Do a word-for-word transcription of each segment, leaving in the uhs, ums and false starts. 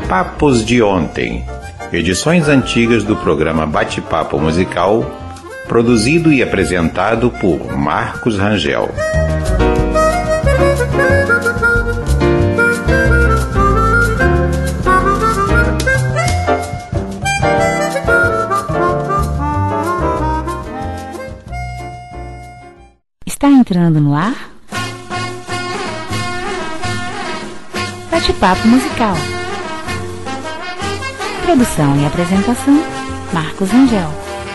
Papos de Ontem, edições antigas do programa Bate-Papo Musical, produzido e apresentado por Marcos Rangel. Está entrando no ar Bate-Papo Musical. Produção e apresentação, Marcos Rangel.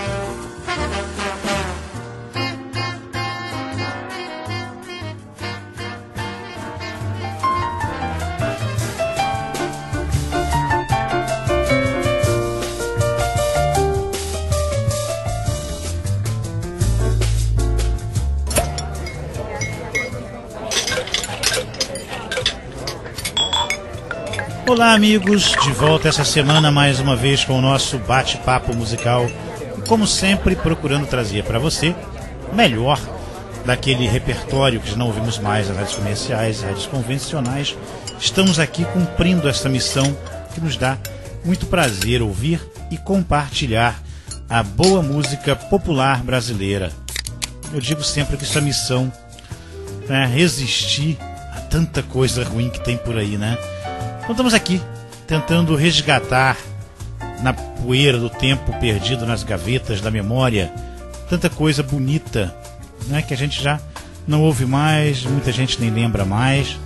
Olá amigos, de volta essa semana mais uma vez com o nosso bate-papo musical, como sempre procurando trazer para você o melhor daquele repertório que não ouvimos mais nas rádios comerciais, rádios convencionais. Estamos aqui cumprindo essa missão que nos dá muito prazer ouvir e compartilhar a boa música popular brasileira. Eu digo sempre que essa missão é resistir a tanta coisa ruim que tem por aí, né? Então estamos aqui tentando resgatar na poeira do tempo perdido nas gavetas da memória tanta coisa bonita, né, que a gente já não ouve mais, muita gente nem lembra mais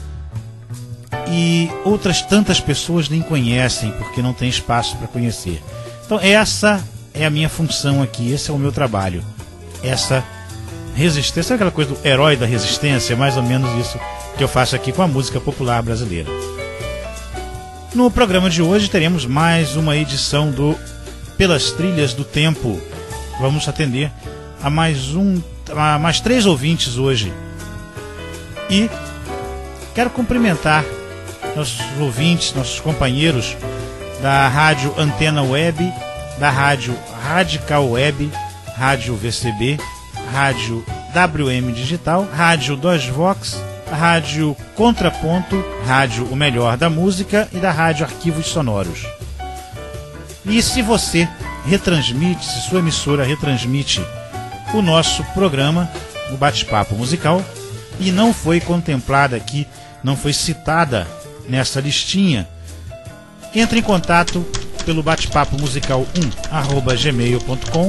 e outras tantas pessoas nem conhecem porque não tem espaço para conhecer. Então essa é a minha função aqui, esse é o meu trabalho, essa resistência, sabe aquela coisa do herói da resistência? É mais ou menos isso que eu faço aqui com a música popular brasileira. No programa de hoje teremos mais uma edição do Pelas Trilhas do Tempo. Vamos atender a mais um, a mais três ouvintes hoje. E quero cumprimentar nossos ouvintes, nossos companheiros da Rádio Antena Web, da Rádio Radical Web, Rádio V C B, Rádio W M Digital, Rádio Dos Vox, Rádio Contraponto, Rádio O Melhor da Música e da Rádio Arquivos Sonoros. E se você retransmite, se sua emissora retransmite o nosso programa, o Bate-Papo Musical, e não foi contemplada aqui, não foi citada nessa listinha, entre em contato pelo batepapo musical um arroba gmail ponto com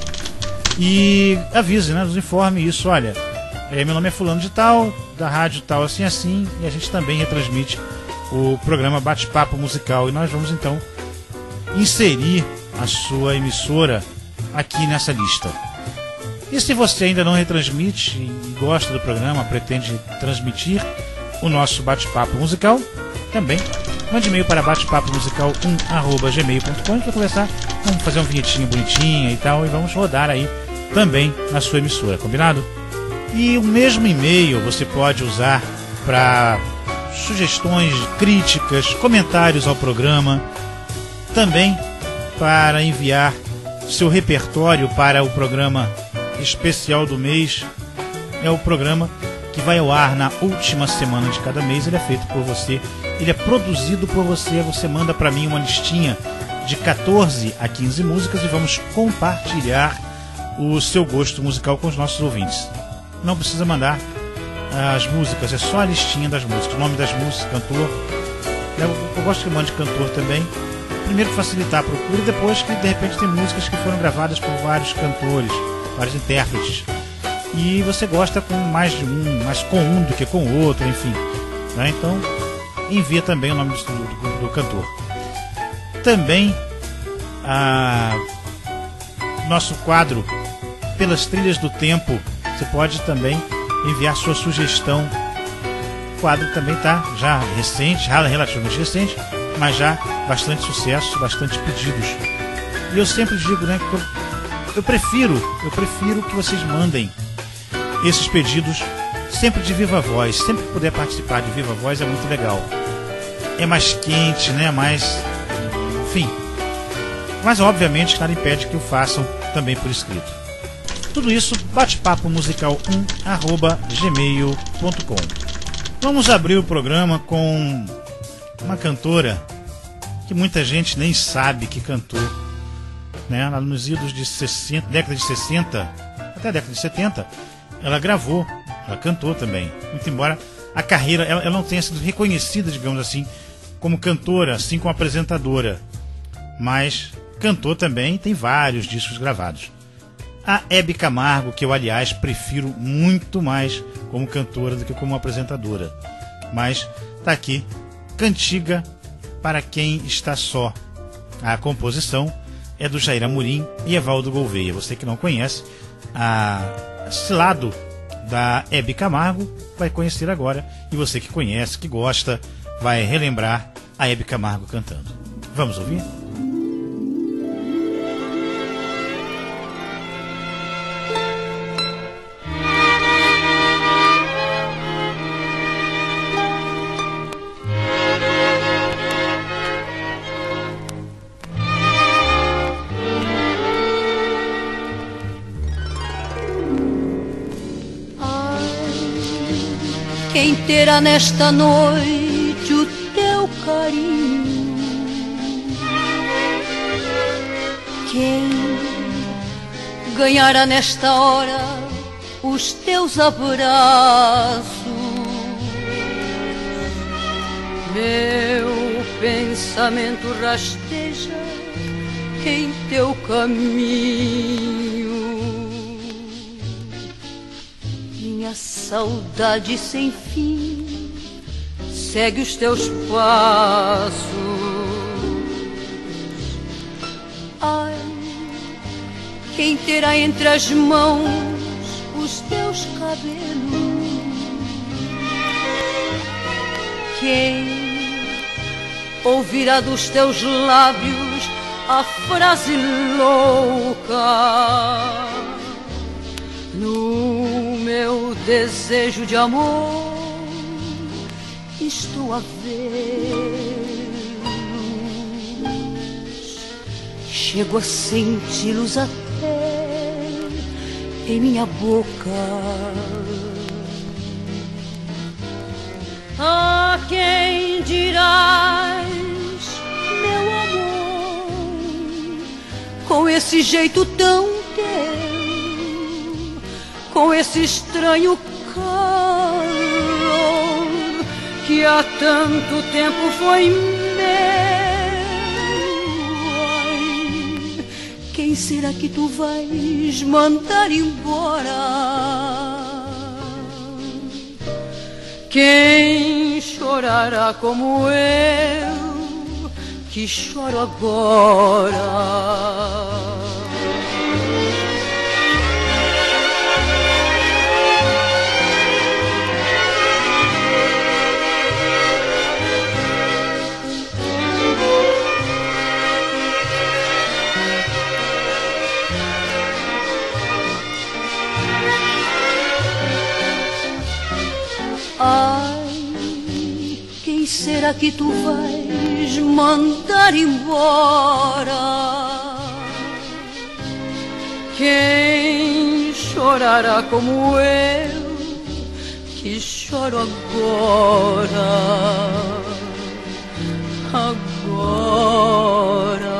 e avise, né, nos informe isso, olha, é, meu nome é fulano de tal, da rádio tal assim assim, e a gente também retransmite o programa Bate-Papo Musical, e nós vamos então inserir a sua emissora aqui nessa lista. E se você ainda não retransmite e gosta do programa, pretende transmitir o nosso Bate-Papo Musical, também mande e-mail para batepapo musical um arroba gmail ponto com, para começar, vamos fazer um vinhetinho bonitinho e tal, e vamos rodar aí também na sua emissora, combinado? E o mesmo e-mail você pode usar para sugestões, críticas, comentários ao programa, também para enviar seu repertório para o programa especial do mês. É o programa que vai ao ar na última semana de cada mês, ele é feito por você, ele é produzido por você, você manda para mim uma listinha de quatorze a quinze músicas e vamos compartilhar o seu gosto musical com os nossos ouvintes. Não precisa mandar as músicas, é só a listinha das músicas, o nome das músicas, cantor. Eu, eu gosto que mande cantor também. Primeiro facilitar a procura e depois que de repente tem músicas que foram gravadas por vários cantores, vários intérpretes. E você gosta com mais de um, mais com um do que com o outro, enfim. Né? Então envia também o nome do, do, do cantor. Também a nosso quadro Pelas Trilhas do Tempo. Você pode também enviar sua sugestão. O quadro também está já recente, relativamente recente, mas já bastante sucesso, bastante pedidos. E eu sempre digo, né, que eu, eu prefiro, eu prefiro que vocês mandem esses pedidos sempre de viva voz. Sempre que puder participar de viva voz é muito legal. É mais quente, né, mais, enfim. Mas obviamente nada impede que o façam também por escrito. Tudo isso, batepapo musical um arroba gmail ponto com. Vamos abrir o programa com uma cantora que muita gente nem sabe que cantou, né? Nos idos de sessenta, década de sessenta até a década de setenta, ela gravou, ela cantou também. Muito embora a carreira ela, ela não tenha sido reconhecida, digamos assim, como cantora, assim como apresentadora, mas cantou também, tem vários discos gravados. A Hebe Camargo, que eu aliás prefiro muito mais como cantora do que como apresentadora, mas tá aqui, Cantiga para Quem Está Só. A composição é do Jair Amorim e Evaldo Gouveia. Você que não conhece, a... esse lado da Hebe Camargo vai conhecer agora, e você que conhece, que gosta, vai relembrar a Hebe Camargo cantando. Vamos ouvir? Quem terá nesta noite o teu carinho? Quem ganhará nesta hora os teus abraços? Meu pensamento rasteja em teu caminho. Minha saudade sem fim segue os teus passos. Ai, quem terá entre as mãos os teus cabelos? Quem ouvirá dos teus lábios a frase louca? No meu desejo de amor estou a vê-los, chego a senti-los até em minha boca. A quem dirás, meu amor, com esse jeito tão teu, com esse estranho calor que há tanto tempo foi meu? Ai, quem será que tu vais mandar embora? Quem chorará como eu, que choro agora? Ai, quem será que tu vais mandar embora? Quem chorará como eu, que choro agora? Agora.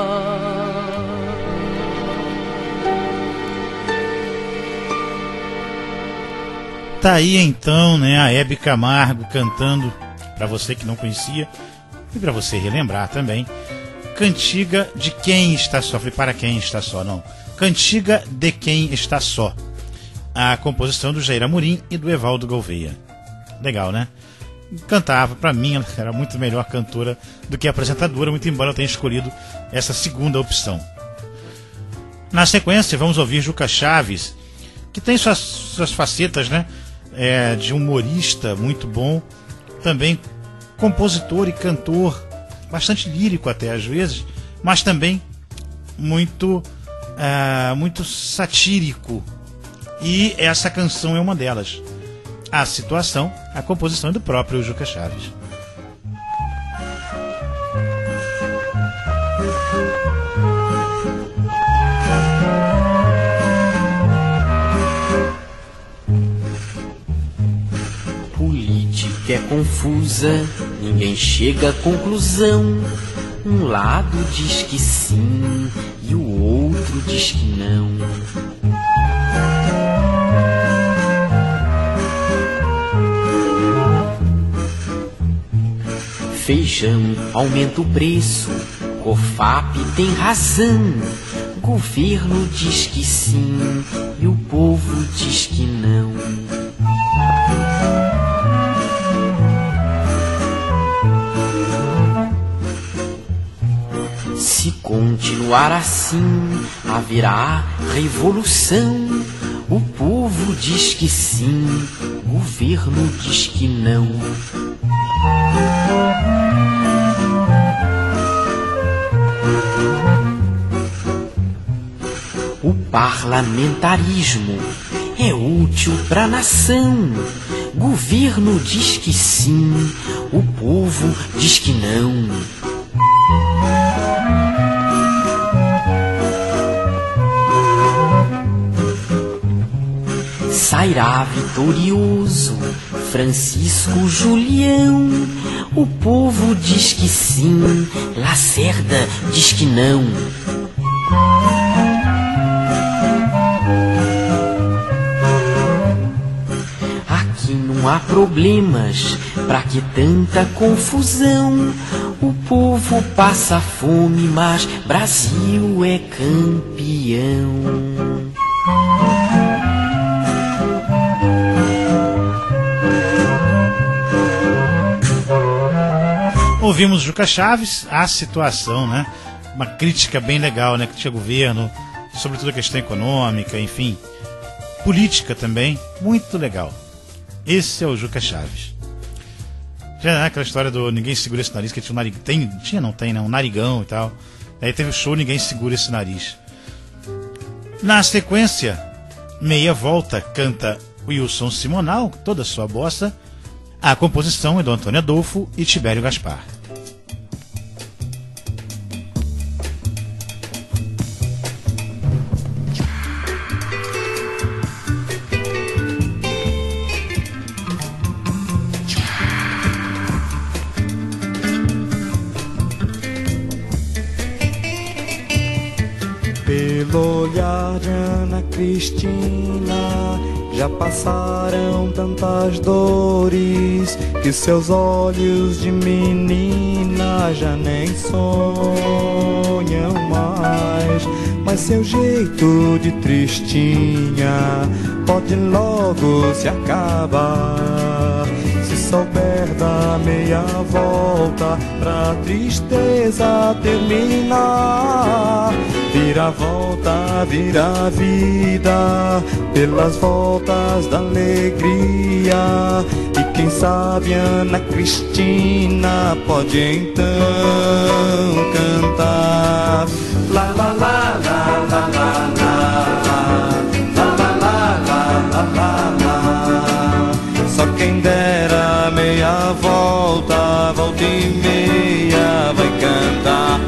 Tá aí então, né, a Hebe Camargo cantando, para você que não conhecia e para você relembrar também, Cantiga de Quem Está Só. Falei, para quem está só, não. Cantiga de Quem Está Só. A composição do Jair Amorim e do Evaldo Gouveia. Legal, né? Cantava, para mim, ela era muito melhor cantora do que apresentadora, muito embora eu tenha escolhido essa segunda opção. Na sequência, vamos ouvir Juca Chaves, que tem suas, suas facetas, né? É, de humorista muito bom, também compositor e cantor, bastante lírico até às vezes, mas também muito, uh, muito satírico. E essa canção é uma delas. A situação, a composição é do próprio Juca Chaves. Política é confusa, ninguém chega à conclusão. Um lado diz que sim e o outro diz que não. Feijão aumenta o preço, Cofap tem razão. Governo diz que sim e o povo diz que não. Se continuar assim, haverá revolução. O povo diz que sim, o governo diz que não. O parlamentarismo é útil pra nação. Governo diz que sim, o povo diz que não. Sairá vitorioso Francisco Julião. O povo diz que sim, Lacerda diz que não. Aqui não há problemas, pra que tanta confusão? O povo passa fome, mas Brasil é campeão. Ouvimos Juca Chaves, a situação, né? Uma crítica bem legal, né? Crítica ao governo, sobretudo a questão econômica, enfim. Política também, muito legal. Esse é o Juca Chaves. Já é aquela história do ninguém segura esse nariz, que tinha um narigão. Tem, tinha, não tem, né? Um narigão e tal. Aí teve o show, ninguém segura esse nariz. Na sequência, Meia Volta canta Wilson Simonal, toda a sua bossa. A composição é do Antônio Adolfo e Tibério Gaspar. Pelo olhar de Ana Cristina já passaram tantas dores que seus olhos de menina já nem sonham mais. Mas seu jeito de tristinha pode logo se acabar se souber dar meia volta pra tristeza terminar. Vira a volta, vira a vida pelas voltas da alegria. E quem sabe Ana Cristina pode então cantar. La la la la la la la la la la la la la. Só quem dera meia volta, volta e meia vai cantar.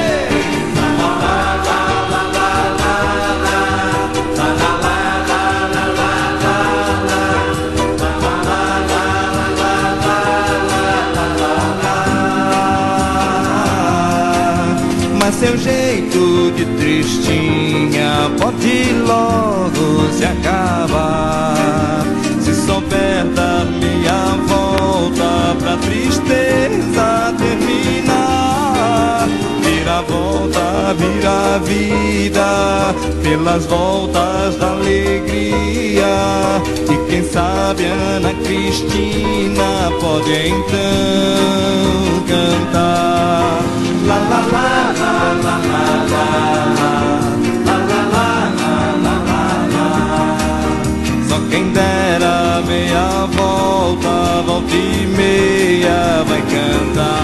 Seu jeito de tristinha pode logo se acabar se souber dar meia volta pra tristeza terminar. Vira a volta, vira a vida pelas voltas da alegria. E quem sabe Ana Cristina pode então cantar. La la la la la la la la la la la la. Só quem dera meia volta, volta e meia vai cantar.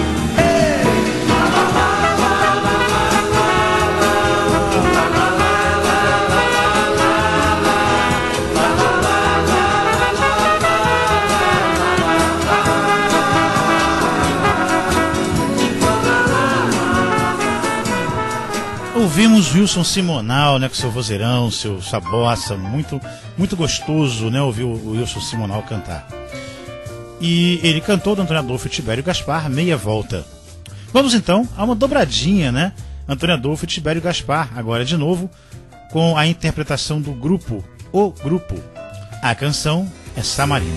Ouvimos Wilson Simonal, né, com seu vozeirão, seu, sua bossa, muito, muito gostoso, né, ouvir o Wilson Simonal cantar. E ele cantou do Antônio Adolfo e Tibério Gaspar, Meia Volta. Vamos então a uma dobradinha, né? Antônio Adolfo e Tibério Gaspar, agora de novo, com a interpretação do grupo, O Grupo. A canção é Samarina.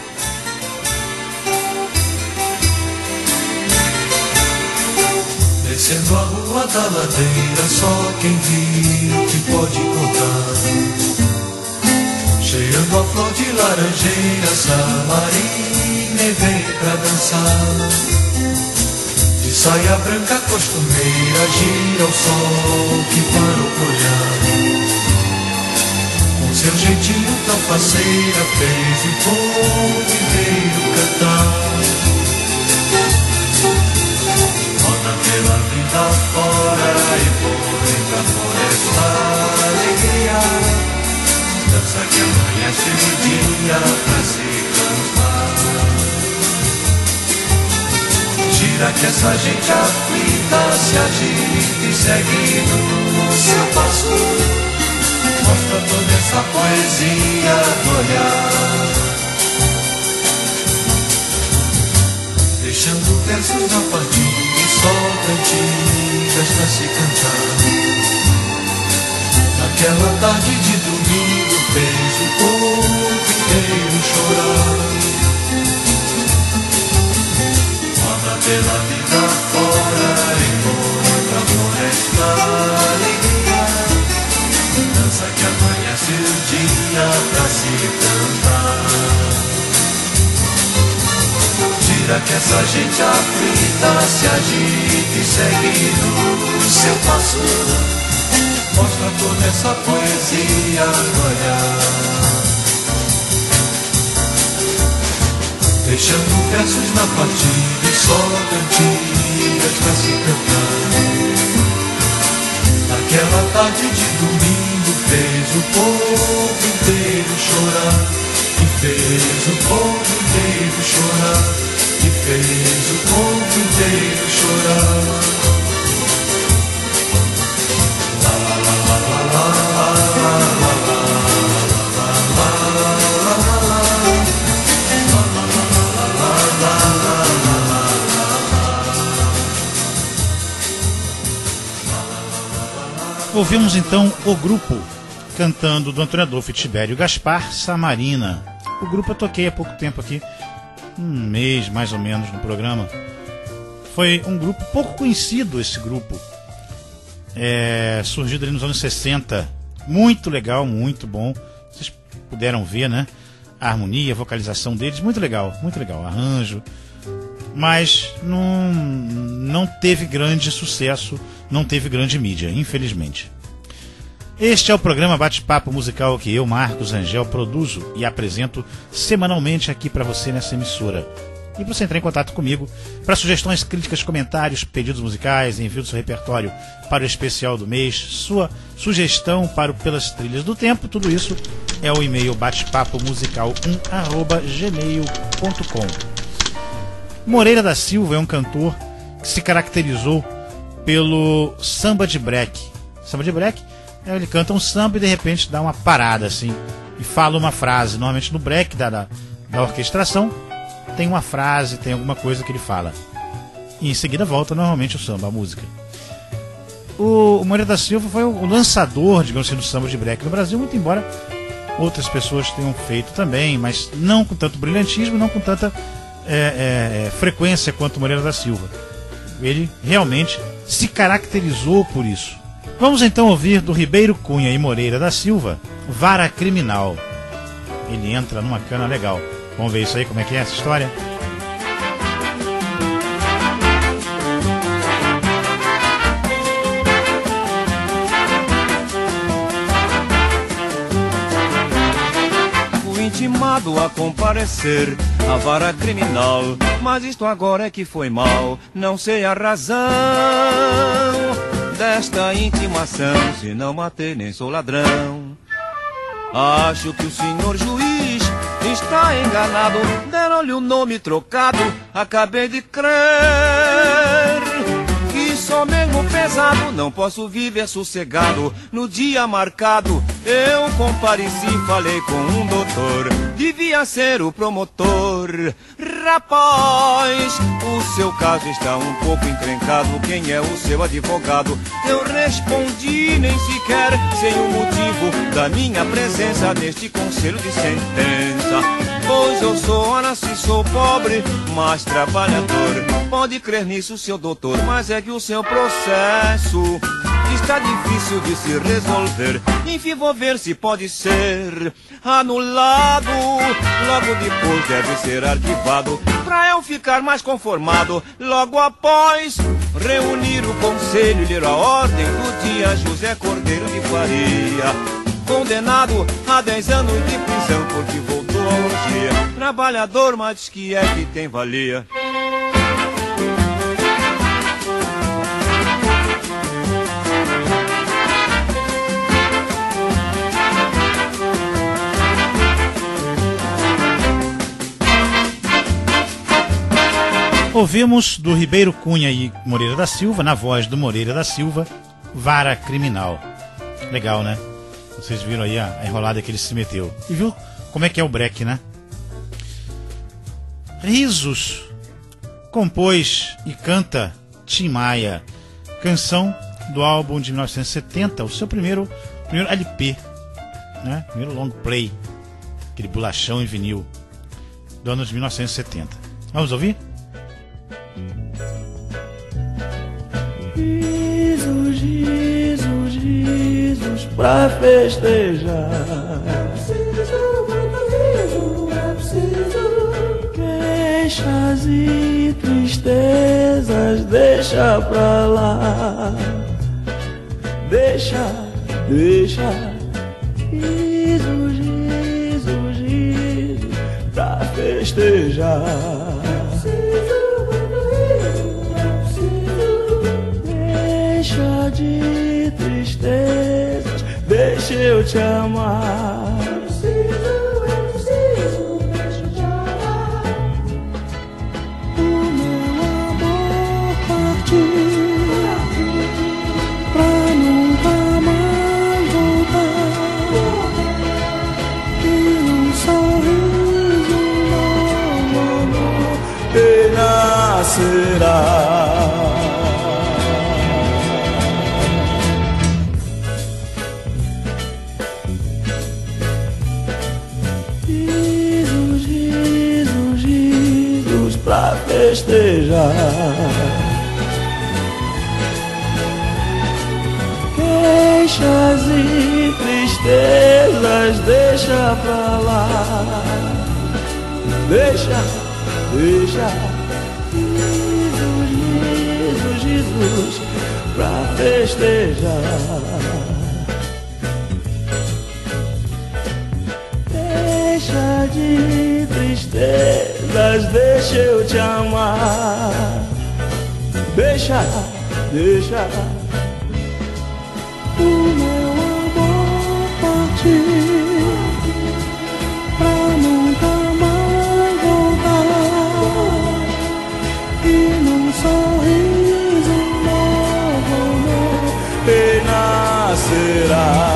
Descendo a rua da ladeira, só quem viu que pode contar. Cheirando a flor de laranjeira, Samarina vem pra dançar. De saia branca costumeira, gira o sol que parou por olhar. Com seu jeitinho tão faceira, fez o povo inteiro cantar. Roda pela vida fora e foi pra floresta alegria. Dança que amanhece o dia pra se cantar. Gira que essa gente aflita se agita e segue no seu passo. Mostra toda essa poesia do olhar, deixando versos na partida e só cantigas pra se cantar. Naquela tarde de domingo fez o povo inteiro chorar. Roda pela vida fora e foi pra floresta alegria. Dança que amanhece o dia pra se cantar. Gira que essa gente aflita se agita e segue no seu passo. Mostra toda essa poesia no olhar, deixando versos na partida e só cantigas pra se cantar. Naquela tarde de domingo fez o povo inteiro chorar. E fez o povo inteiro chorar. E fez o povo inteiro chorar. La la la la la la la la la la la. Ouvimos então O Grupo, cantando do Antônio Adolfo e Tibério Gaspar, Samarina. O grupo eu toquei há pouco tempo aqui, um mês mais ou menos no programa. Foi um grupo pouco conhecido, esse grupo, é, surgido ali nos anos sessenta. Muito legal, muito bom. Vocês puderam ver, né? A harmonia, a vocalização deles, muito legal, muito legal. Arranjo, mas não, não teve grande sucesso, não teve grande mídia, infelizmente. Este é o programa Bate-Papo Musical que eu, Marcos Angel, produzo e apresento semanalmente aqui para você nessa emissora. E para você entrar em contato comigo para sugestões, críticas, comentários, pedidos musicais, envio do seu repertório para o especial do mês, sua sugestão para o Pelas Trilhas do Tempo, tudo isso é o e-mail batepapo musical um arroba gmail ponto com. Moreira da Silva é um cantor que se caracterizou pelo samba de break. Samba de break? Ele canta um samba e de repente dá uma parada assim e fala uma frase. Normalmente no break da, da, da orquestração tem uma frase, tem alguma coisa que ele fala. E em seguida volta normalmente o samba, a música. O, o Moreira da Silva foi o, o lançador, digamos assim, do samba de break no Brasil, muito embora outras pessoas tenham feito também, mas não com tanto brilhantismo, não com tanta é, é, frequência quanto o Moreira da Silva. Ele realmente se caracterizou por isso. Vamos então ouvir do Ribeiro Cunha e Moreira da Silva, Vara Criminal. Ele entra numa cana legal. Vamos ver isso aí, como é que é essa história? Fui intimado a comparecer à vara criminal, mas isto agora é que foi mal. Não sei a razão desta intimação, se não matei nem sou ladrão. Acho que o senhor juiz está enganado, deram-lhe o nome trocado, acabei de crer que sou mesmo pesado, não posso viver sossegado. No dia marcado eu compareci, falei com um doutor. devia ser o promotor. Rapaz, o seu caso está um pouco encrencado, quem é o seu advogado? Eu respondi, nem sequer sei o motivo da minha presença neste conselho de sentença. Pois eu sou, ora se sou pobre, mas trabalhador. Pode crer nisso, seu doutor, mas é que o seu processo está difícil de se resolver. Enfim, vou ver se pode ser anulado. Logo depois deve ser arquivado, pra eu ficar mais conformado. Logo após reunir o conselho e ler a ordem do dia, José Cordeiro de Faria, condenado a dez anos de prisão porque voltou a orgia. Trabalhador, mas que é que tem valia? Ouvimos do Ribeiro Cunha e Moreira da Silva, na voz do Moreira da Silva, Vara Criminal. Legal, né? Vocês viram aí a, a enrolada que ele se meteu. E viu como é que é o break, né? Risos compôs e canta Tim Maia, canção do álbum de mil novecentos e setenta, o seu primeiro, primeiro L P, né? Primeiro long play, aquele bolachão em vinil do ano de mil novecentos e setenta. Vamos ouvir? Jesus, Jesus, Jesus, pra festejar. Preciso, muito riso, é preciso. Queixas e tristezas, deixa pra lá. Deixa, deixa. Jesus, Jesus, Jesus, pra festejar. Deixa de tristezas, deixa eu te amar. Eu preciso, eu preciso, deixa eu te amar. O meu amor partiu pra nunca mais voltar. E num sorriso novo amor renascerá. Pra festejar, queixas e tristezas, deixa pra lá. Deixa, deixa. Jesus, Jesus, Jesus, pra festejar. Deixa de tristezas, deixa eu te amar. Deixa, deixa. O meu amor partiu pra nunca mais voltar. E num sorriso novo amor renascerá.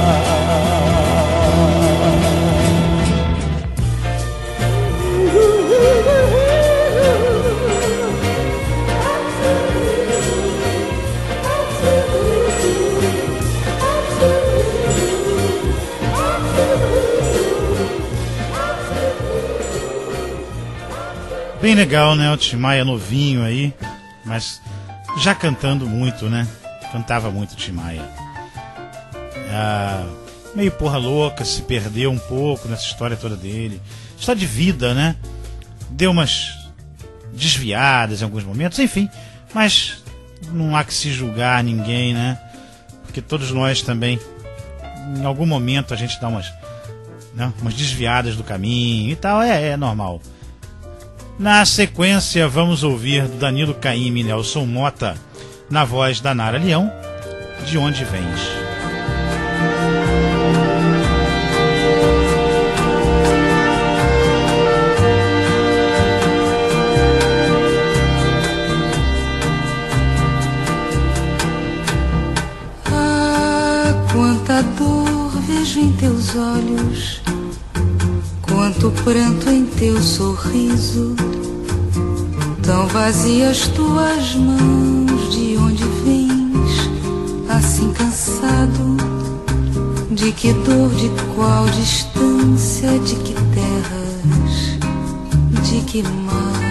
Bem legal, né? O Tim Maia novinho aí, mas já cantando muito, né? Cantava muito o Tim Maia. Ah, meio porra louca, se perdeu um pouco nessa história toda dele. História de vida, né? Deu umas desviadas em alguns momentos, enfim. Mas não há que se julgar ninguém, né? Porque todos nós também, em algum momento, a gente dá umas, né? umas desviadas do caminho e tal, é, é normal. Na sequência, vamos ouvir do Danilo Caymmi e Nelson Mota, na voz da Nara Leão, De Onde Vens. Ah, quanta dor vejo em teus olhos, quanta sorriso, tão vazias tuas mãos. De onde vens, assim cansado? De que dor, de qual distância? De que terras, de que mar?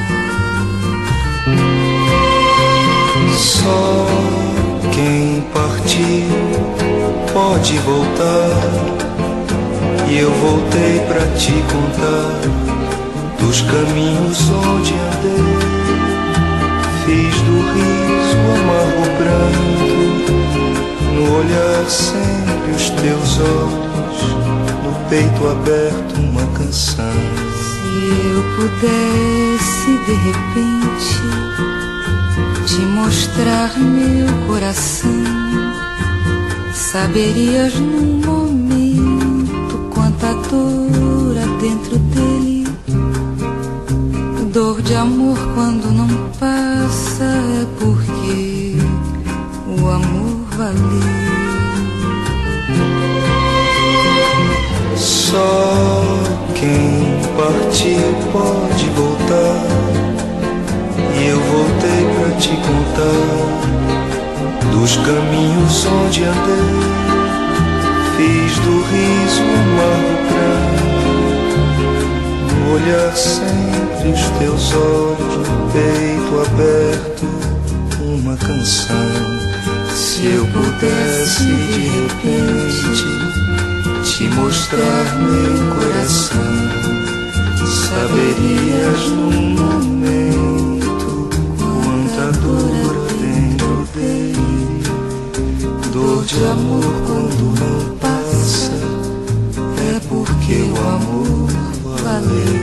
Só quem partiu pode voltar, e eu voltei pra te contar dos caminhos onde andei. Fiz do riso amargo pranto, no olhar sempre os teus olhos, no peito aberto uma canção. Se eu pudesse de repente te mostrar meu coração, saberias num momento quanta dor há dentro dele. Dor de amor quando não passa é porque o amor valeu. Só quem partiu pode voltar, e eu voltei pra te contar dos caminhos onde andei. Fiz do riso um amargo pranto, no olhar sempre os teus olhos, no peito aberto uma canção. Se eu pudesse de repente te mostrar meu coração, saberias num momento quanta dor há dentro dele. Dor de amor quando não passa é porque o amor valeu.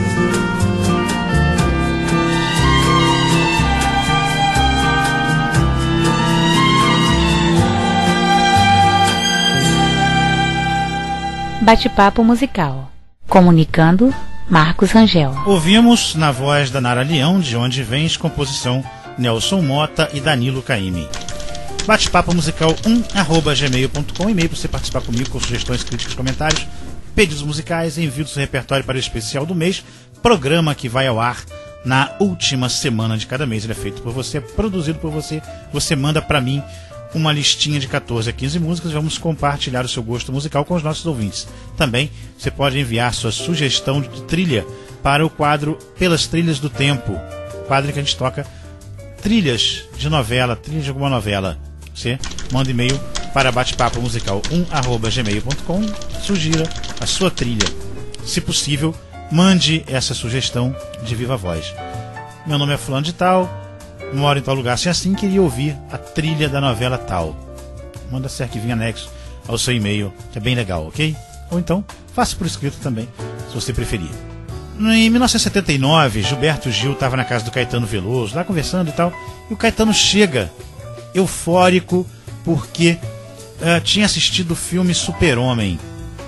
Bate-papo musical. Comunicando, Marcos Rangel. Ouvimos na voz da Nara Leão, De Onde Vens, composição Nelson Mota e Danilo Caymmi. Bate-papo musical um arroba gmail ponto com, e-mail para você participar comigo com sugestões, críticas, comentários, pedidos musicais, envio do seu repertório para o especial do mês, programa que vai ao ar na última semana de cada mês. Ele é feito por você, é produzido por você, você manda para mim uma listinha de quatorze a quinze músicas e vamos compartilhar o seu gosto musical com os nossos ouvintes. Também você pode enviar sua sugestão de trilha para o quadro Pelas Trilhas do Tempo, quadro em que a gente toca trilhas de novela, trilhas de alguma novela. Você manda e-mail para batepapo musical um arroba gmail ponto com, sugira a sua trilha. Se possível, mande essa sugestão de viva voz. Meu nome é fulano de tal, moro em tal lugar assim assim, queria ouvir a trilha da novela tal. Manda esse arquivinho anexo ao seu e-mail, que é bem legal, ok? Ou então, faça por escrito também, se você preferir. Em mil novecentos e setenta e nove, Gilberto Gil estava na casa do Caetano Veloso, lá conversando e tal, e o Caetano chega, eufórico, porque uh, tinha assistido o filme Super-Homem.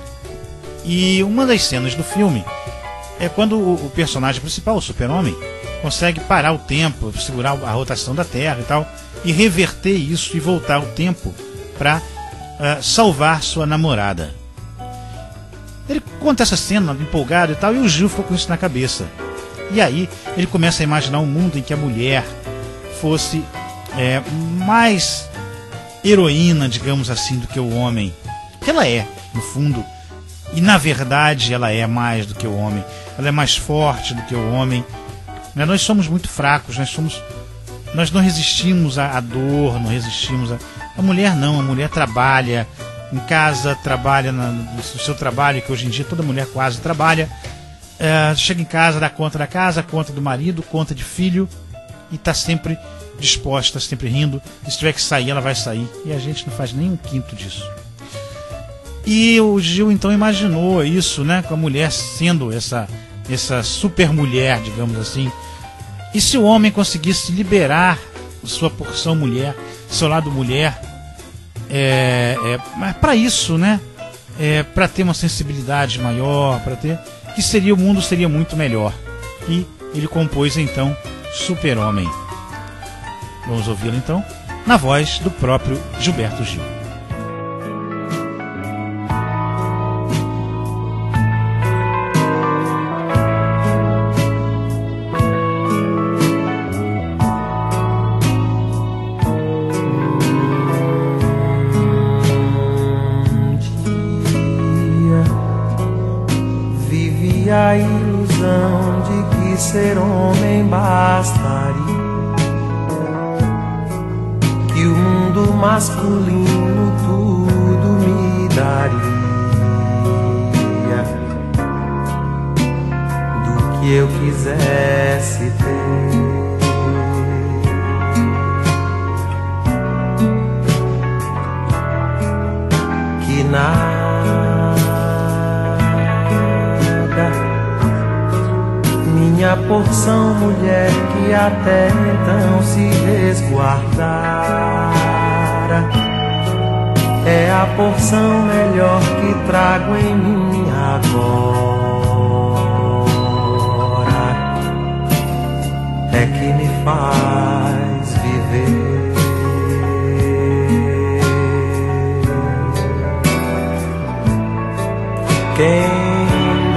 E uma das cenas do filme é quando o, o personagem principal, o Super-Homem, consegue parar o tempo, segurar a rotação da Terra e tal, e reverter isso e voltar o tempo para uh, salvar sua namorada. Ele conta essa cena empolgado e tal, e o Gil ficou com isso na cabeça. E aí ele começa a imaginar um mundo em que a mulher fosse é, mais heroína, digamos assim, do que o homem. Que ela é, no fundo. E na verdade ela é mais do que o homem. Ela é mais forte do que o homem. Nós somos muito fracos, nós somos, nós não resistimos à, à dor, não resistimos a... A mulher não, a mulher trabalha em casa, trabalha na, no seu trabalho, que hoje em dia toda mulher quase trabalha, é, chega em casa, dá conta da casa, conta do marido, conta de filho, e está sempre disposta, sempre rindo. Se tiver que sair, ela vai sair, e a gente não faz nem um quinto disso. E o Gil então imaginou isso, né, com a mulher sendo essa... essa super mulher, digamos assim. E se o homem conseguisse liberar sua porção mulher, seu lado mulher, é, é, mas para isso, né, é, para ter uma sensibilidade maior, para ter, que seria, o mundo seria muito melhor. E ele compôs então Super-Homem. Vamos ouvi-lo então na voz do próprio Gilberto Gil. ser homem bastaria, que o mundo masculino tudo me daria, do que eu quisesse ter. Que nada, minha porção, mulher, que até então se resguardara, é a porção melhor que trago em mim agora, é que me faz viver. Quem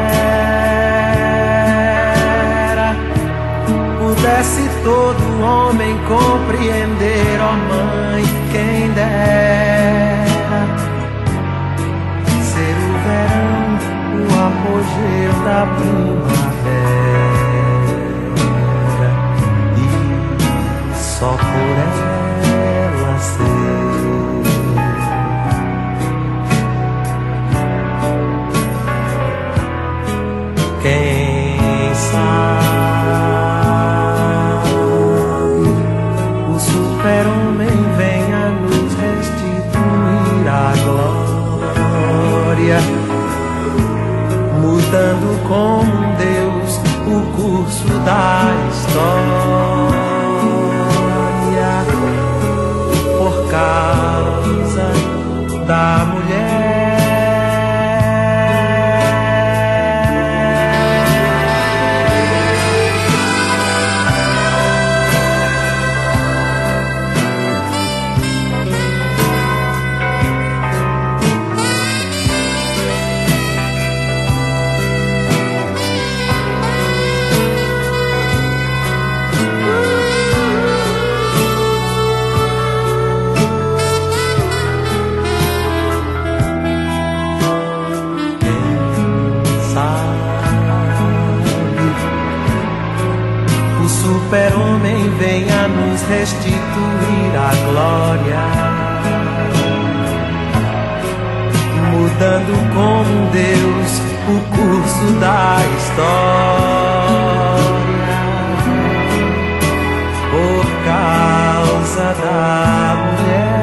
dera pudesse todo homem compreender, ó mãe, quem dera ser o verão, o apogeu da primavera, e só por ela ser. Quem sabe o super-homem venha nos restituir a glória, mudando como um Deus o curso da história, por causa da mulher. Super-homem venha nos restituir a glória, mudando como um Deus o curso da história, por causa da mulher.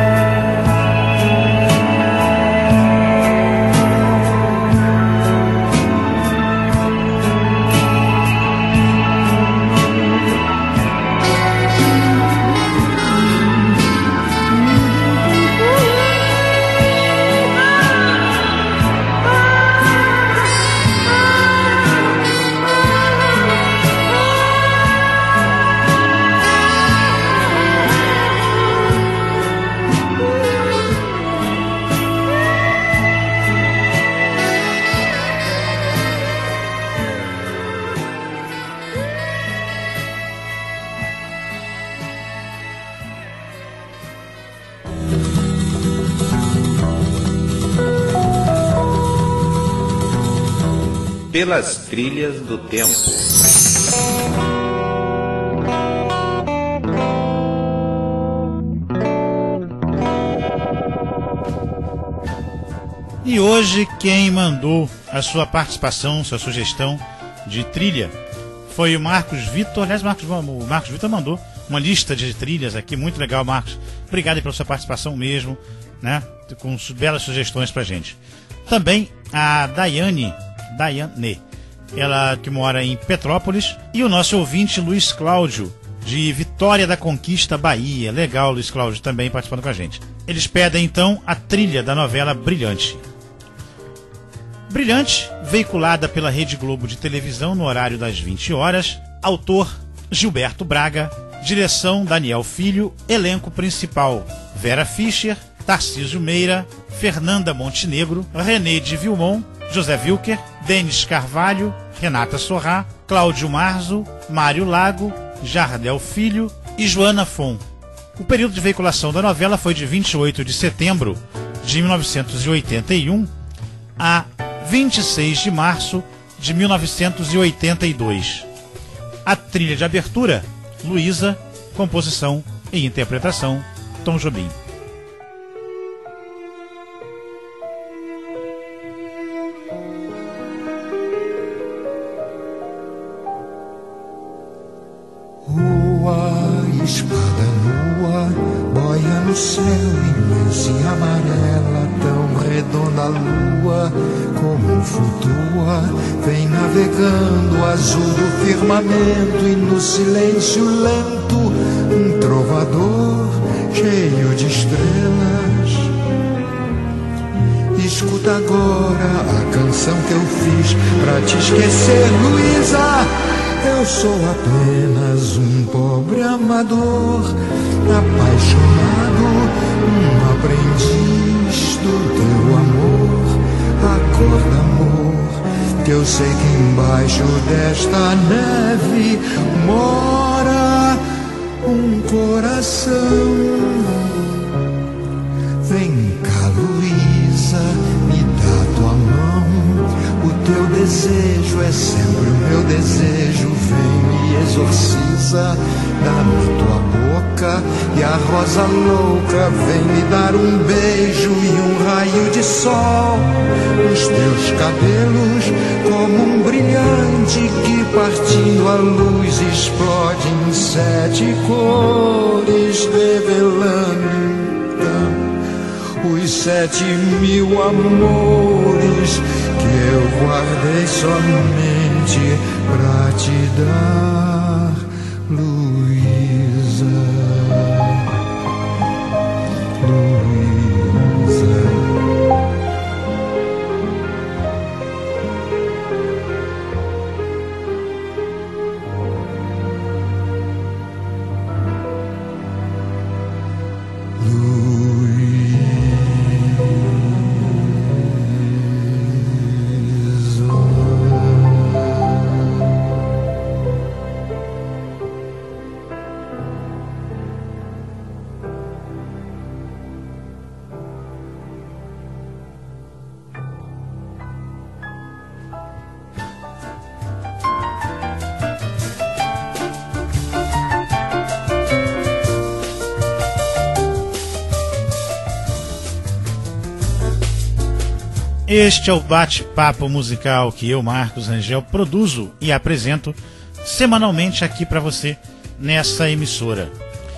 Pelas trilhas do tempo. E hoje quem mandou a sua participação, sua sugestão de trilha foi o Marcos Vitor. Aliás, Marcos, o Marcos Vitor mandou uma lista de trilhas aqui, muito legal, Marcos. Obrigado pela sua participação mesmo, né? Com belas sugestões pra gente. Também a Daiane Daiane, ela que mora em Petrópolis, e o nosso ouvinte Luiz Cláudio, de Vitória da Conquista, Bahia. Legal, Luiz Cláudio, também participando com a gente. Eles pedem então a trilha da novela Brilhante. Brilhante, veiculada pela Rede Globo de televisão no horário das vinte horas, autor Gilberto Braga, direção Daniel Filho, elenco principal Vera Fischer, Tarcísio Meira, Fernanda Montenegro, René de Vilmon, José Wilker, Denis Carvalho, Renata Sorrá, Cláudio Marzo, Mário Lago, Jardel Filho e Joana Fon. O período de veiculação da novela foi de vinte e oito de setembro de mil novecentos e oitenta e um a vinte e seis de março de mil novecentos e oitenta e dois. A trilha de abertura, Luísa, composição e interpretação, Tom Jobim. Rua, espada nua, boia no céu imenso e amarela, tão redonda a lua, como flutua, vem navegando azul do firmamento e no silêncio lento, um trovador cheio de estrelas. Escuta agora a canção que eu fiz pra te esquecer, Luísa. Eu sou apenas um pobre amador, apaixonado, um aprendiz do teu amor. Acorda, amor, que eu sei que embaixo desta neve mora um coração. Vem cá, Luísa, me dá tua mão. O teu desejo é sempre o meu desejo. Vem, me exorciza, dá-me tua boca e a rosa louca. Vem me dar um beijo e um raio de sol. Os teus cabelos como um brilhante que partindo a luz explode em sete cores, revelando os sete mil amores que eu guardei somente pra te dar, Luísa, Luísa. Este é o bate-papo musical que eu, Marcos Rangel, produzo e apresento semanalmente aqui para você nessa emissora.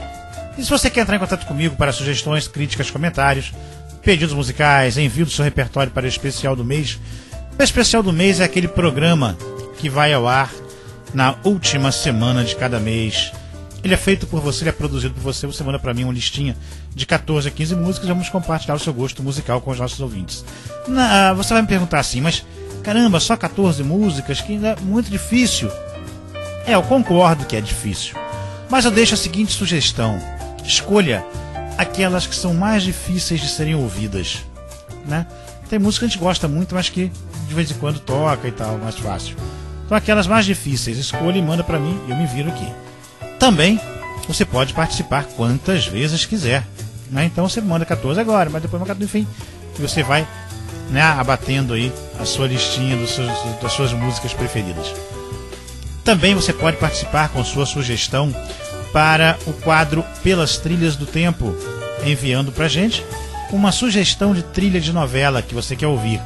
E se você quer entrar em contato comigo para sugestões, críticas, comentários, pedidos musicais, envio do seu repertório para o especial do mês. O especial do mês é aquele programa que vai ao ar na última semana de cada mês. Ele é feito por você, ele é produzido por você. Você manda para mim uma listinha de catorze a quinze músicas e vamos compartilhar o seu gosto musical com os nossos ouvintes. Na, você vai me perguntar assim, mas caramba, só catorze músicas? Que é muito difícil. É, eu concordo que é difícil. Mas eu deixo a seguinte sugestão. Escolha aquelas que são mais difíceis de serem ouvidas, né? Tem música que a gente gosta muito, mas que de vez em quando toca e tal, mais fácil. Então aquelas mais difíceis, escolha e manda para mim e eu me viro aqui. Também você pode participar quantas vezes quiser, né? Então você manda catorze agora, mas depois manda, enfim, e você vai, né, abatendo aí a sua listinha dos seus, das suas músicas preferidas. Também você pode participar com sua sugestão para o quadro Pelas Trilhas do Tempo, enviando pra gente uma sugestão de trilha de novela que você quer ouvir.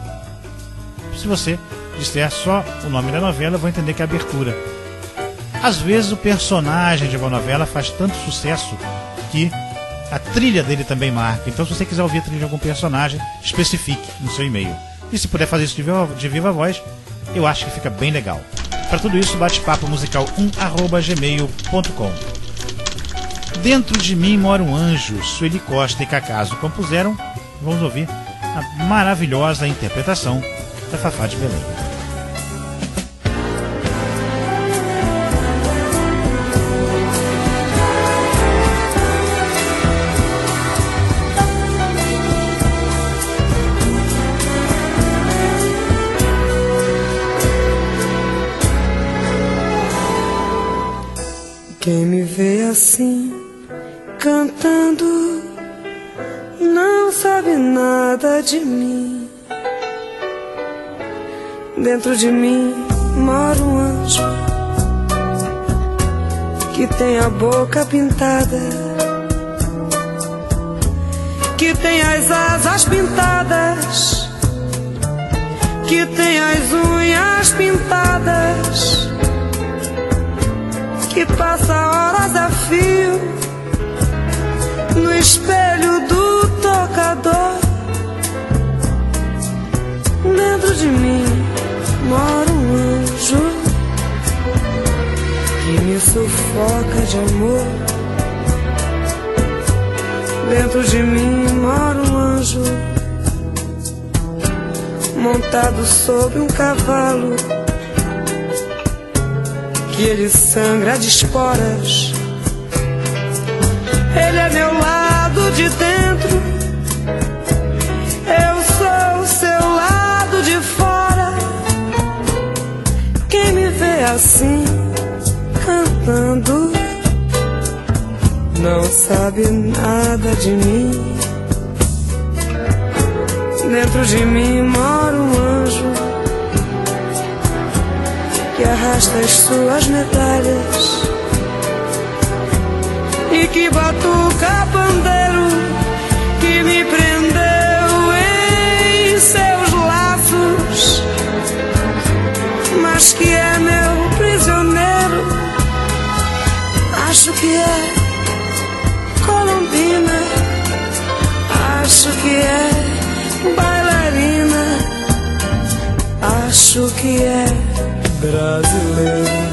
Se você disser só o nome da novela, eu vou entender que é abertura. Às vezes o personagem de uma novela faz tanto sucesso que a trilha dele também marca. Então, se você quiser ouvir a trilha de algum personagem, especifique no seu e-mail. E se puder fazer isso de viva, de viva voz, eu acho que fica bem legal. Para tudo isso, bate-papo musical um arroba gmail ponto com. Dentro de Mim Mora um Anjo, Sueli Costa e Cacaso compuseram. Vamos ouvir a maravilhosa interpretação da Fafá de Belém. Quem me vê assim, cantando, não sabe nada de mim. Dentro de mim mora um anjo, que tem a boca pintada, que tem as asas pintadas, que tem as unhas pintadas, que passa horas a fio no espelho do tocador. Dentro de mim mora um anjo que me sufoca de amor. Dentro de mim mora um anjo montado sobre um cavalo, que ele sangra de esporas. Ele é meu lado de dentro, eu sou o seu lado de fora. Quem me vê assim, cantando, não sabe nada de mim. Dentro de mim mora um anjo que arrasta as suas medalhas e que batuca pandeiro, que me prendeu em seus laços, mas que é meu prisioneiro. Acho que é colombina, acho que é bailarina, acho que é brasileiro.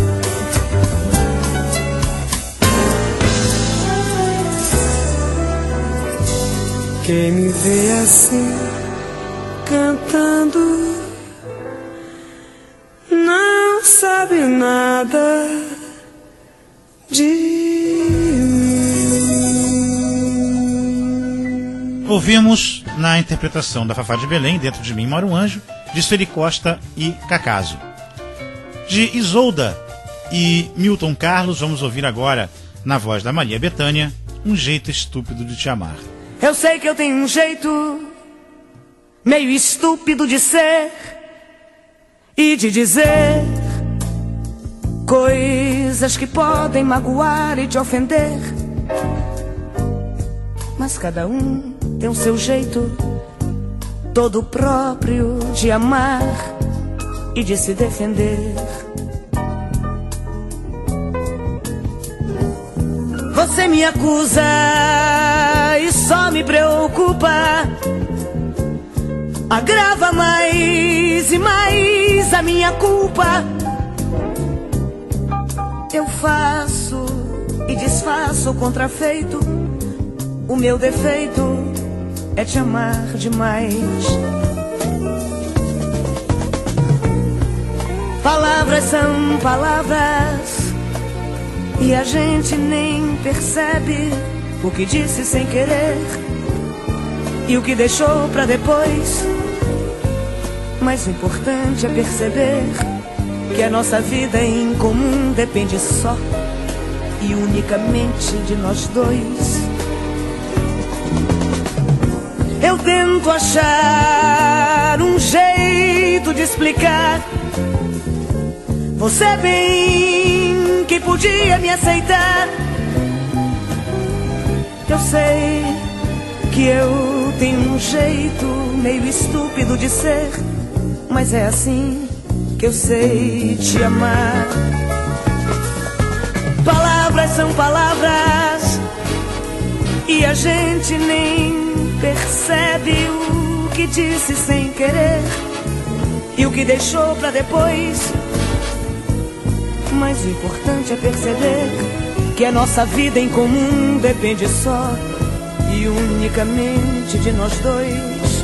Quem me vê assim, cantando, não sabe nada de mim. Ouvimos na interpretação da Fafá de Belém, Dentro de Mim Mora um Anjo, de Sueli Costa e Cacaso. De Isolda e Milton Carlos, vamos ouvir agora, na voz da Maria Bethânia, Um Jeito Estúpido de Te Amar. Eu sei que eu tenho um jeito meio estúpido de ser e de dizer coisas que podem magoar e te ofender, mas cada um tem o seu jeito todo próprio de amar e de se defender. Você me acusa e só me preocupa, agrava mais e mais a minha culpa. Eu faço e desfaço o contrafeito, o meu defeito é te amar demais. Palavras são palavras e a gente nem percebe o que disse sem querer e o que deixou pra depois. Mas o importante é perceber que a nossa vida em comum depende só e unicamente de nós dois. Eu tento achar um jeito de explicar, você bem que podia me aceitar. Eu sei que eu tenho um jeito meio estúpido de ser, mas é assim que eu sei te amar. Palavras são palavras e a gente nem percebe o que disse sem querer e o que deixou pra depois. Mas o importante é perceber que a nossa vida em comum depende só e unicamente de nós dois.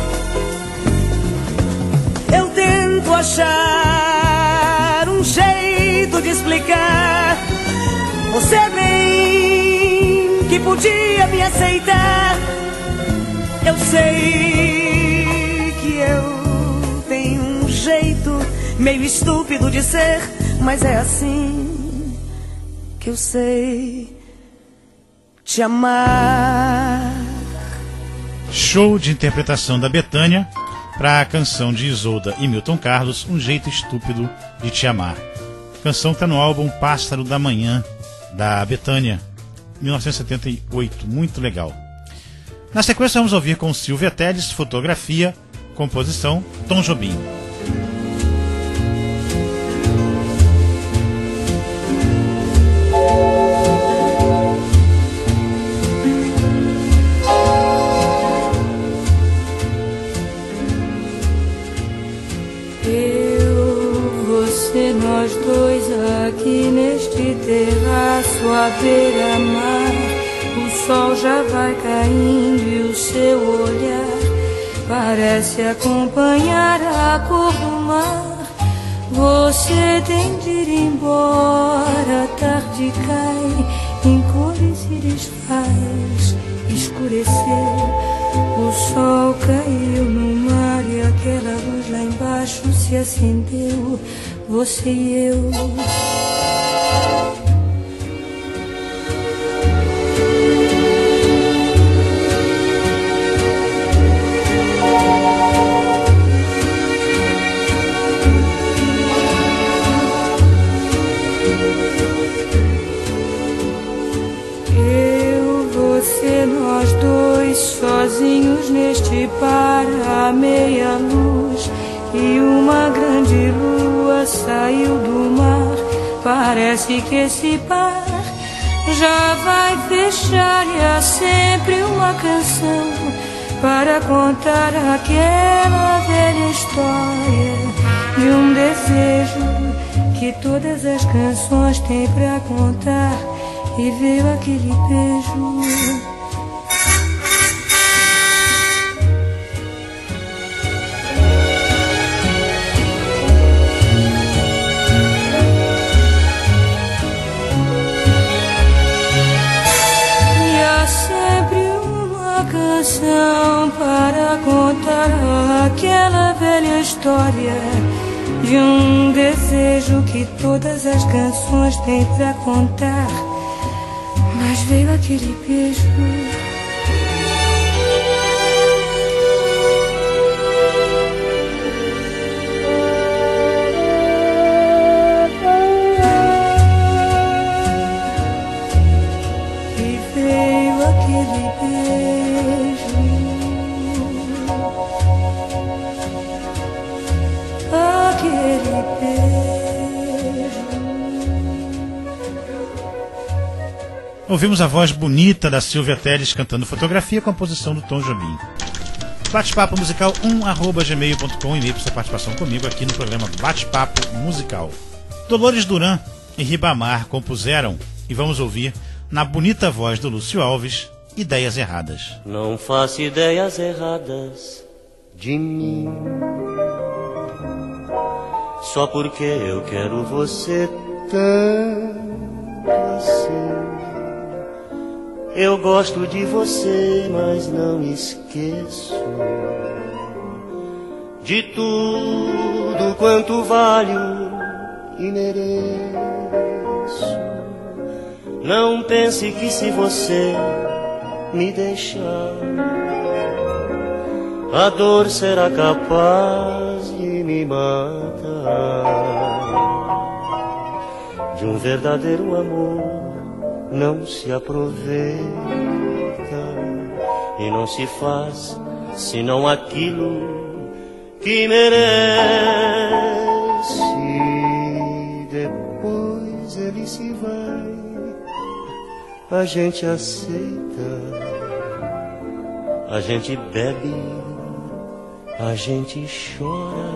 Eu tento achar um jeito de explicar, você bem que podia me aceitar. Eu sei que eu tenho um jeito meio estúpido de ser, mas é assim que eu sei te amar. Show de interpretação da Bethânia para a canção de Isolda e Milton Carlos, Um Jeito Estúpido de Te Amar. Canção que está no álbum Pássaro da Manhã, da Bethânia, mil novecentos e setenta e oito. Muito legal. Na sequência vamos ouvir com Silvia Telles, Fotografia, composição Tom Jobim. Nós dois aqui neste terraço à beira-mar, o sol já vai caindo e o seu olhar parece acompanhar a cor do mar. Você tem de ir embora, a tarde cai em cores se desfaz, escureceu, o sol caiu no mar e aquela luz lá embaixo se acendeu. Você e eu. Eu, você, nós dois, sozinhos neste par à meia luz, e uma grande lua saiu do mar. Parece que esse par já vai fechar e há sempre uma canção para contar aquela velha história de um desejo que todas as canções têm pra contar. E veio aquele beijo. Para contar aquela velha história de um desejo que todas as canções têm pra contar. Mas veio aquele beijo. Ouvimos a voz bonita da Silvia Telles cantando Fotografia, composição do Tom Jobim. Bate-papo musical um arroba gmail ponto com, e-mail para sua participação comigo aqui no programa Bate-Papo Musical. Dolores Duran e Ribamar compuseram, e vamos ouvir, na bonita voz do Lúcio Alves, Ideias Erradas. Não faço ideias erradas de mim, só porque eu quero você tanto assim. Eu gosto de você, mas não esqueço de tudo quanto valho e mereço. Não pense que se você me deixar, a dor será capaz de me matar. De um verdadeiro amor não se aproveita e não se faz senão aquilo que merece. Depois ele se vai, a gente aceita, a gente bebe, a gente chora,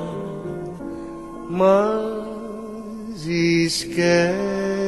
mas esquece.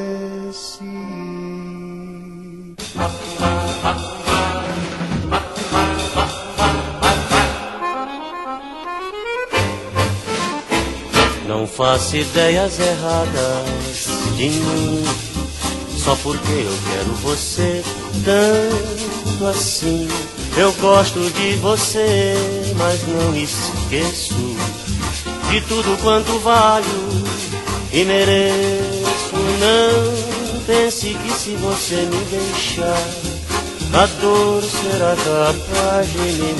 Não faço ideias erradas de mim, só porque eu quero você tanto assim. Eu gosto de você, mas não esqueço de tudo quanto valho e mereço. Não pense que se você me deixar, a dor será capaz de me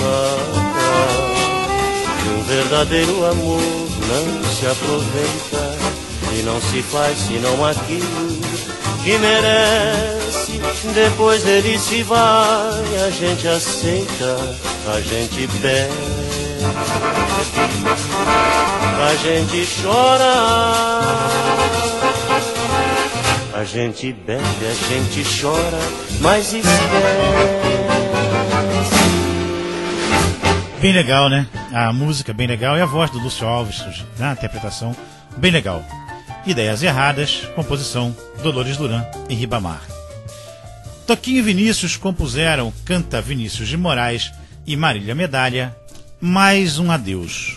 matar. De um verdadeiro amor não se aproveita e e não se faz senão aquilo que merece. Depois dele se vai, a gente aceita, a gente bebe, a gente chora, a gente bebe, a gente chora, mas esquece. Bem legal, né? A música bem legal e a voz do Lúcio Alves na interpretação bem legal. Ideias erradas, composição Dolores Duran e Ribamar. Toquinho e Vinícius compuseram Canta Vinícius de Moraes e Marília Medalha, Mais um Adeus.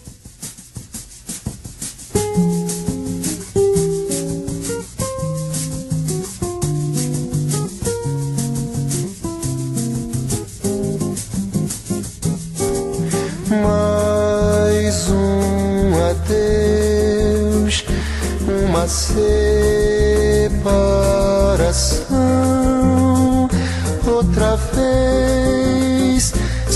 Mais um adeus, uma separação, outra vez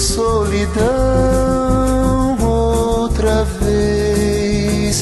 solidão, outra vez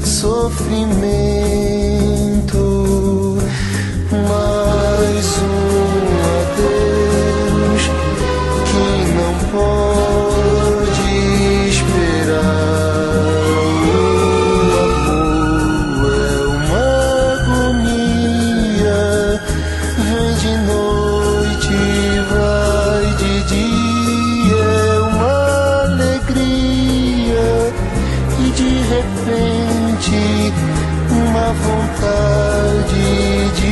sofrimento. Mais um adeus que não pode esperar. O amor é uma agonia, vem de noite e vai de dia. É uma alegria e de repente uma vontade de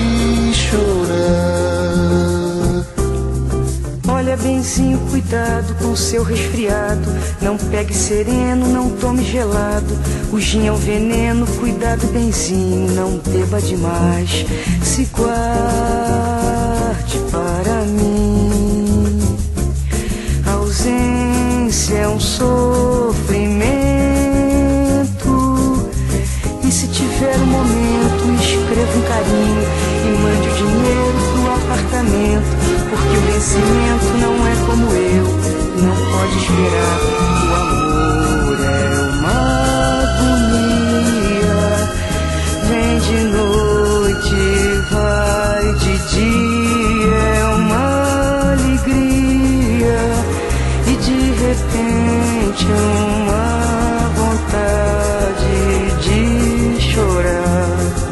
chorar. Olha, benzinho, cuidado com seu resfriado. Não pegue sereno, não tome gelado. O gin é um veneno, cuidado, benzinho, não beba demais. Se guarde para mim. A ausência é um sofrimento. E se tiver um momento, escreva um carinho e mande o dinheiro pro apartamento. Porque o vencimento não é como eu, não pode esperar. O amor é uma agonia, vem de noite e vai de dia. É uma alegria e de repente uma vontade de chorar.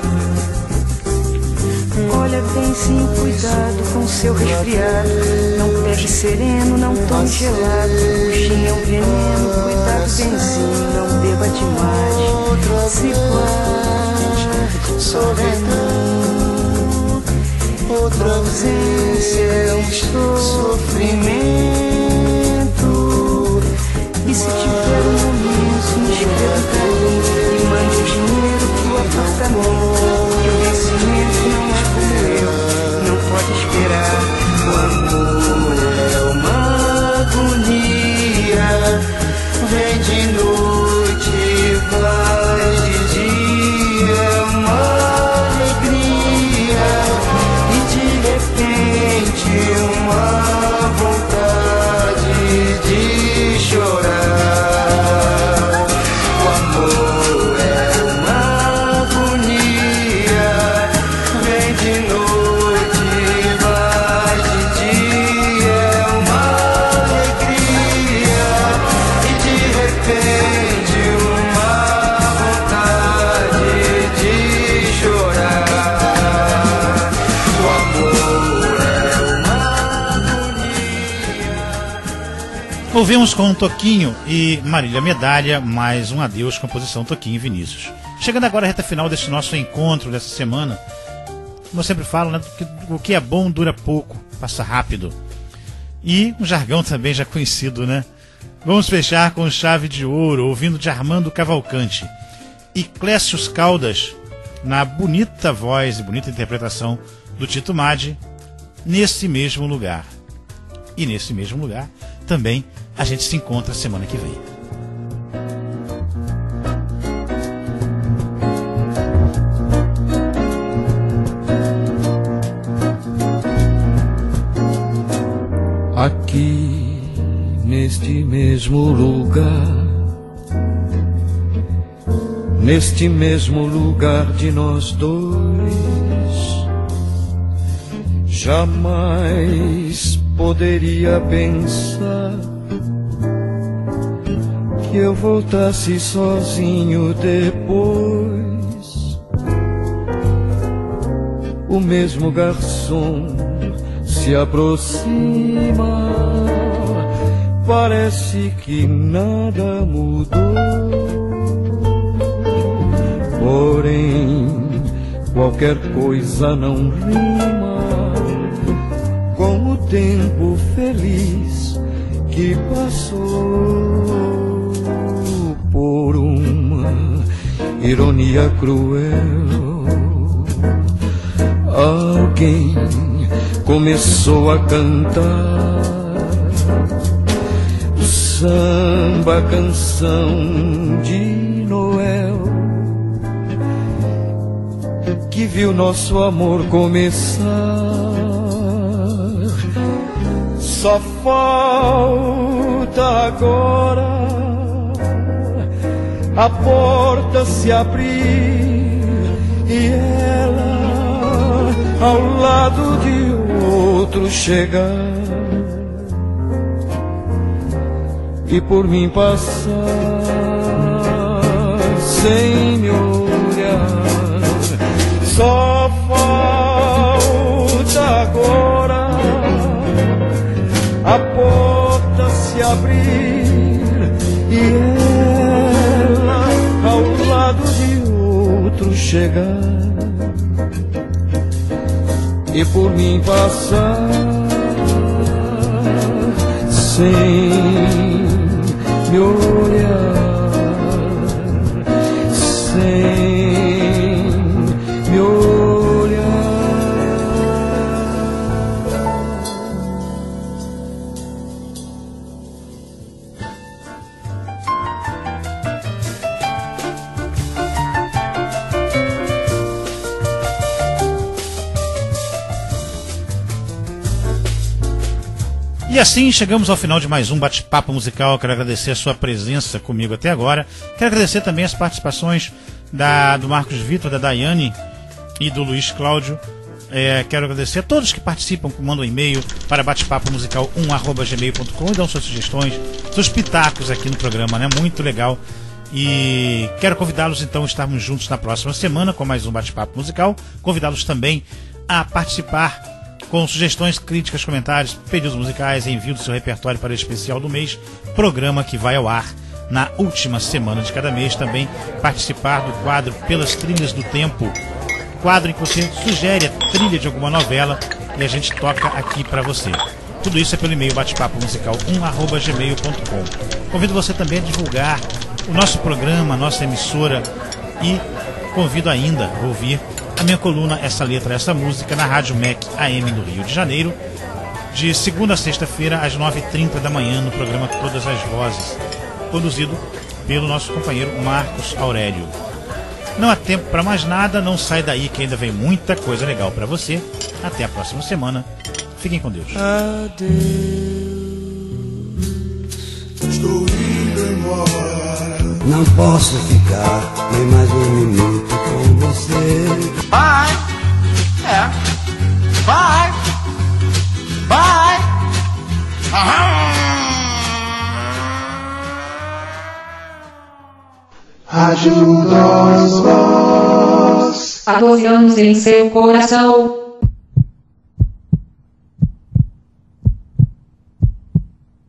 Olha, benzinho, cuidado com seu resfriado. Não pegue sereno, não tome gelado. O gin é um veneno, cuidado, benzinho, não beba demais. Se guarde, solidão, outra ausência é um sofrimento. E se tiver um momento, me escreva um carinho e mande o dinheiro pro apartamento. Que o vencimento não é como eu, não pode esperar. O amor é uma agonia, vem de noite e vai de dia. É uma alegria e de repente uma vontade de chorar. O amor é uma agonia, vem de noite e vai de dia. É uma alegria e de repente uma vontade de chorar. O amor é uma agonia. Ouvimos com um Toquinho e Marília Medalha, Mais um Adeus, composição Toquinho e Vinícius. Chegando agora à reta final desse nosso encontro dessa semana, como eu sempre falo, né, que o que é bom dura pouco, passa rápido. E um jargão também já conhecido, né? Vamos fechar com chave de ouro, ouvindo de Armando Cavalcante e Clécius Caldas, na bonita voz e bonita interpretação do Tito Maddi, Nesse Mesmo Lugar. E nesse mesmo lugar também a gente se encontra semana que vem. Aqui neste mesmo lugar, neste mesmo lugar de nós dois. Jamais poderia pensar que eu voltasse sozinho depois. O mesmo garçom se aproxima, parece que nada mudou. Porém, qualquer coisa não rima com o tempo feliz que passou. Por uma ironia cruel, alguém começou a cantar o samba canção de Noel, que viu nosso amor começar. Só falta agora a porta se abrir e ela ao lado de outro chegar e por mim passar sem me olhar. Só falta agora a porta se abrir e ela ao lado de outro chegar e por mim passar sem me olhar, sem me olhar. E assim chegamos ao final de mais um bate-papo musical. Quero agradecer a sua presença comigo até agora. Quero agradecer também as participações da, do Marcos Vitor, da Daiane e do Luiz Cláudio. É, quero agradecer a todos que participam, que mandam e-mail para batepapo musical um arroba gmail ponto com e dão suas sugestões, seus pitacos aqui no programa, né? Muito legal. E quero convidá-los então a estarmos juntos na próxima semana com mais um bate-papo musical. Convidá-los também a participar com sugestões, críticas, comentários, pedidos musicais, envio do seu repertório para o especial do mês, programa que vai ao ar na última semana de cada mês. Também participar do quadro Pelas Trilhas do Tempo, quadro em que você sugere a trilha de alguma novela e a gente toca aqui para você. Tudo isso é pelo e-mail batepapo musical um arroba gmail ponto com. Convido você também a divulgar o nosso programa, a nossa emissora, e convido ainda a ouvir a minha coluna Essa Letra, Essa Música na Rádio M E C A M do Rio de Janeiro, de segunda a sexta-feira às nove e trinta da manhã, no programa Todas as Vozes, conduzido pelo nosso companheiro Marcos Aurélio. Não há tempo para mais nada, não sai daí que ainda vem muita coisa legal para você. Até a próxima semana. Fiquem com Deus. Adeus. Estou indo embora. Não posso ficar nem mais um minuto com você. Vai, é, vai, vai. Ajuda-os vós. Há doze anos em seu coração.